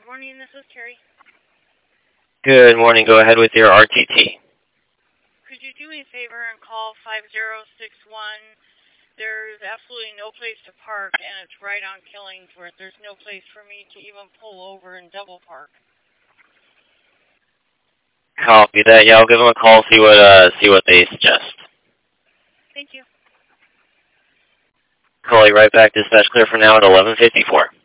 morning, this is Carrie. Good morning. Go ahead with your RTT. Could you do me a favor and call 5061? There's absolutely no place to park, and it's right on Killingsworth. There's no place for me to even pull over and double park. Copy that. Yeah, I'll give them a call, see what they suggest. Thank you. Call you right back. Dispatch clear for now at 11:54.